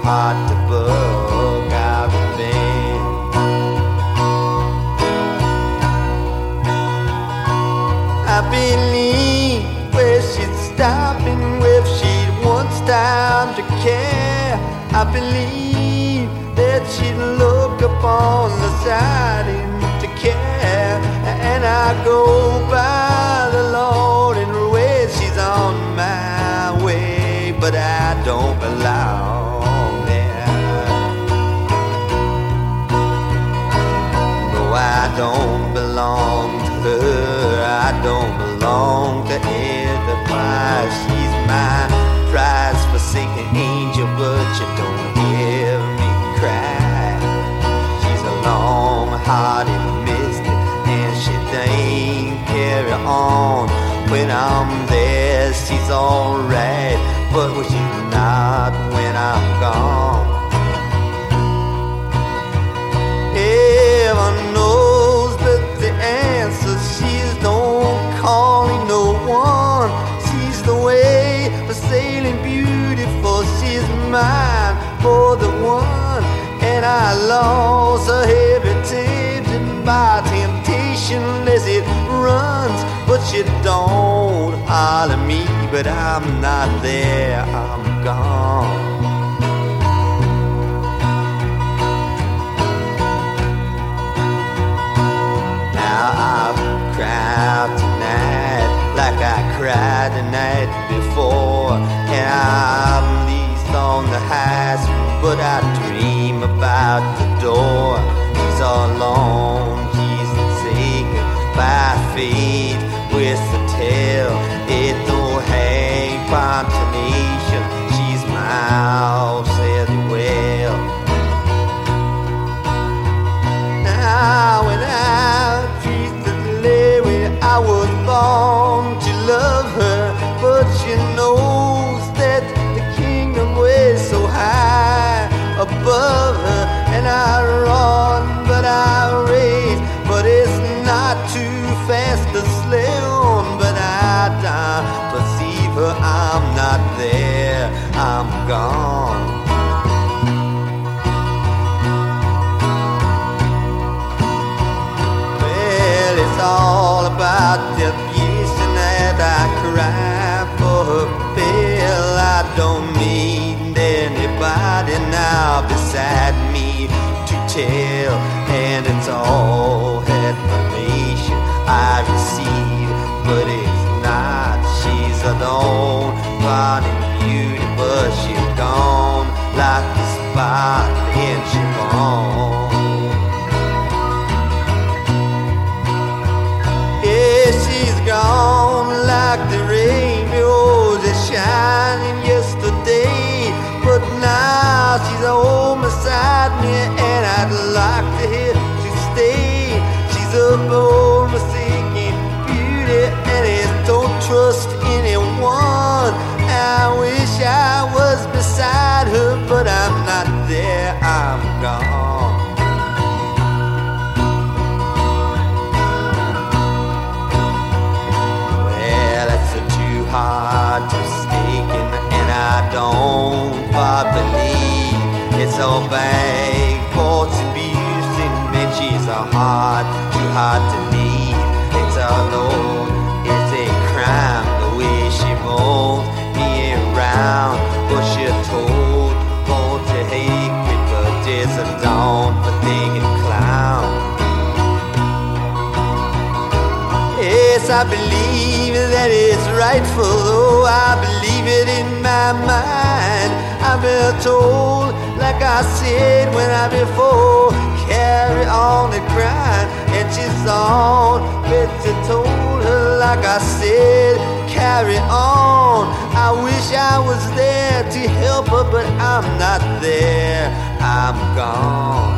hard to bug I've been. I believe where she'd stop and if she'd once time to care. I believe that she'd look upon the side and to care. And I go by the Lord and way she's on my way, but I don't belong there. No, I don't belong to her. I don't belong to Enterprise. She's my prize forsaken angel, but you don't hear me cry. She's a long-hearted mystic, and she ain't carry on. When I'm there, she's alright, but she's not when I'm gone. Heaven knows but the answer, she's don't calling no one. She's the way for sailing beautiful, she's mine for the one. And I lost her heavy tempted by temptation as it runs, but she don't holler me, but I'm not there, I'm gone. Now I've cried tonight like I cried the night before, and I'm least on the highest, but I dream about the door. He's all alone, he's taken by faith with the tail. It don't hang pontonation, she's my said well. Now when I treat the lady I was born to love her, but she knows that the kingdom way so high above her. And I run, but I race, but it's not too fast to slay on. But I don't perceive her, I'm not there, I'm gone. Well, it's all about the reason that I cry for her bill. I don't need anybody now beside me to tell, and it's all information I receive, but it's not. She's alone, finding beauty, but she's gone like the spot in Chiffon. Yeah, she's gone like the rainbows that shining yesterday, but now she's home beside me, and I'd like to hear to stay. She's a bold, mistaken beauty, and it don't trust anyone. I wish I was beside her, but I'm not there, I'm gone. Well, it's too hard to stake, and I don't quite believe it's all bad false abuse, and she's a heart too hard to leave. It's a load, it's a crime the way she moves me around, but she told born to hatred, but there's a dawn for thinking clown. Yes, I believe that it's rightful, though I believe it in my mind. I've been told, like I said when I before, carry on and grind, and she's on. Betty told her, like I said, carry on. I wish I was there to help her, but I'm not there, I'm gone.